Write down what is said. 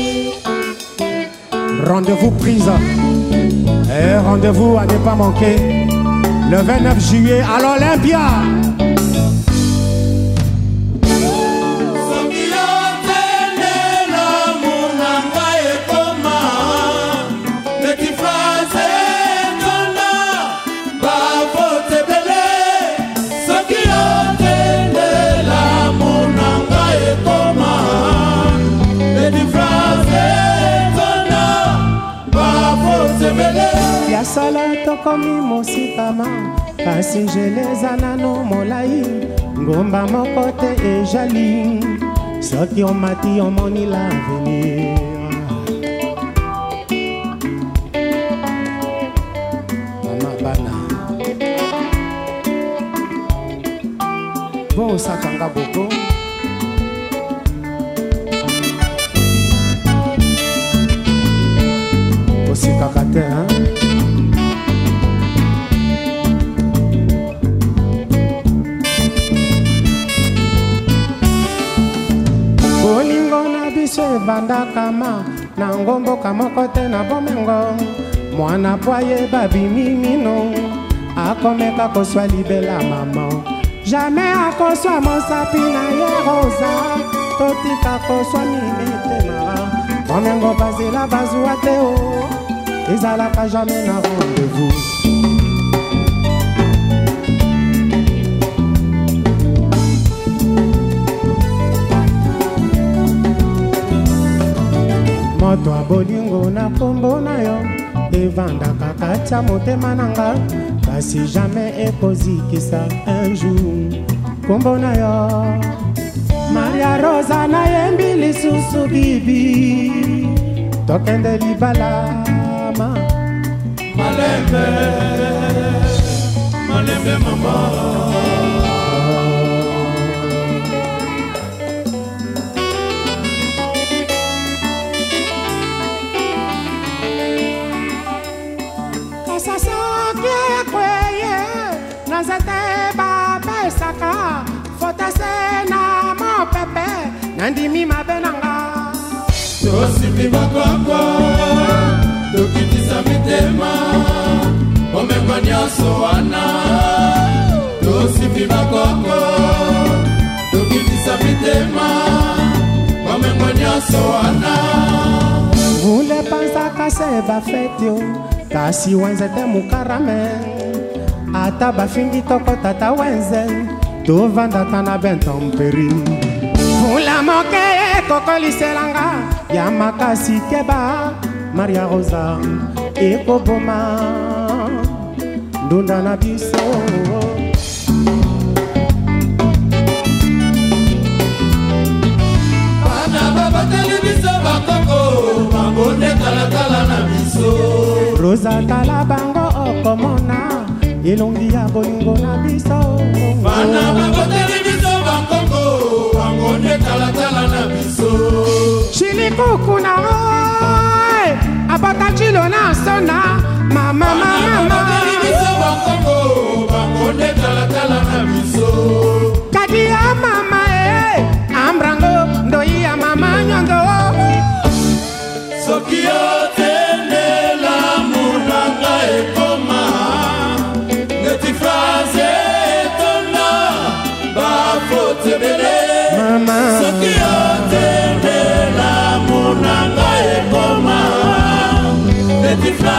Rendez-vous prise et rendez-vous à ne pas manquer le 29 juillet à l'Olympia. Sala tokomi mosikama kasi jeleza nano molai ngomba moko te ejali soki omati omoni l'avenir. Mama bana bon sakanga boko osikaka te bandakama na ngomboka moko te na bomengo mwana pwaye babimimino akomeka koswa libela mama jamais akoswa mosapi na ye rosa totika koswa mimitema bomengo bazela bazwa te o ezalaka jamais na rendez-vous. Moto a bolingo na kombo na yo evandaka kati ya motema nanga kasi jamais ekozikisa un jour kombo na yo. Maria Rosa na yembi lisusu bibi tokende libala malembe malembe mama. Nandimi mabenanga tosipi bakwakwa tokitisa mitema omengwa nyonso wana tosipi bakwakwa tokitisa mitema omengwa nyonso wana. Vule pansa kase bafetio kasi wenzete mukarame ata bafingi toko tata wenze tovandaka na bentomperi Mula moke kokoliselanga ya makasi keba Maria Rosa ekoboma ndunda na biso. Bana baba telebiso bakoko bangonde kala na biso. Rosa tala bango okomona elongi ya bolingo na biso. Bana baba telebiso bakoko bangonde kala na biso. Chili kukuna oi abata chilo na sona mama mama. Telebiso bakoko bangonde kala na biso. Kadi ya mama ambrango ndoi ya mama nyondo. Sokio tene la munanga ekoma neti phrase tona ba fote bele mama. Sokio tene la munanga ekoma neti phrase